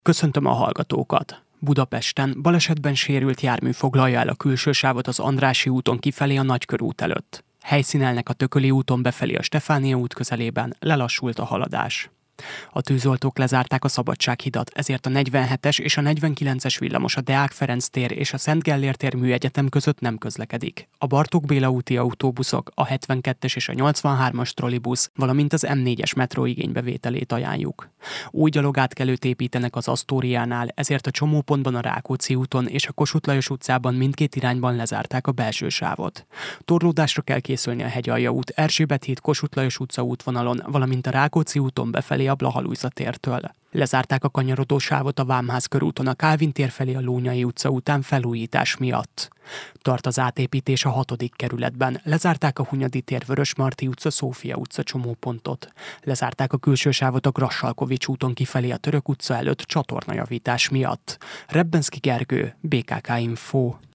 Köszöntöm a hallgatókat! Budapesten balesetben sérült jármű foglalja el a külső sávot az Andrássy úton kifelé a Nagykörút előtt. Helyszínelnek a Tököli úton befelé a Stefánia út közelében, lelassult a haladás. A tűzoltók lezárták a Szabadsághidat, ezért a 47-es és a 49-es villamos a Deák Ferenc tér és a Szent Gellér tér műegyetem között nem közlekedik. A Bartók Béla úti autóbuszok, a 72-es és a 83-as trollibusz, valamint az M4-es metró igénybevételét ajánljuk. Új gyalogátkelőt építenek az Asztóriánál, ezért a csomópontban a Rákóczi úton és a Kossuth Lajos utcában mindkét irányban lezárták a belső sávot. Torlódásra kell készülni a Hegyalja út, Erzsébet híd, Kossuth Lajos utca útvonalon, valamint a Rákóczi úton befelé a Blaha Lujza tértől. Lezárták a kanyarodó sávot a Vámház körúton a Kálvin tér felé a Lónyai utca után felújítás miatt. Tart az átépítés a 6. kerületben. Lezárták a Hunyadi tér, Vörösmarty utca, Szófia utca csomópontot. Lezárták a külső sávot a Grassalkovich úton kifelé a Török utca előtt csatornajavítás miatt. Rebbenszky Gergő, BKK Info.